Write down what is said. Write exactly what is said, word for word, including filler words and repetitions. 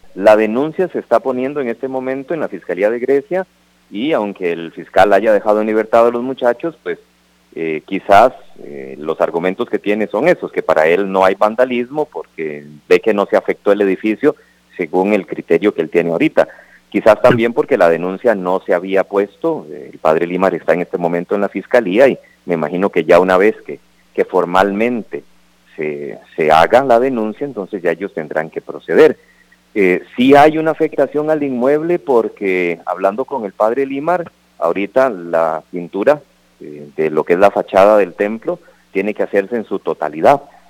La denuncia se está poniendo en este momento en la Fiscalía de Grecia y aunque el fiscal haya dejado en libertad a los muchachos, pues eh, quizás eh, los argumentos que tiene son esos, que para él no hay vandalismo porque ve que no se afectó el edificio según el criterio que él tiene ahorita. Quizás también porque la denuncia no se había puesto, el padre Limar está en este momento en la Fiscalía y me imagino que ya una vez que, que formalmente se, se haga la denuncia, entonces ya ellos tendrán que proceder. Eh, sí hay una afectación al inmueble porque, hablando con el padre Limar, ahorita la pintura eh, de lo que es la fachada del templo tiene que hacerse en su totalidad.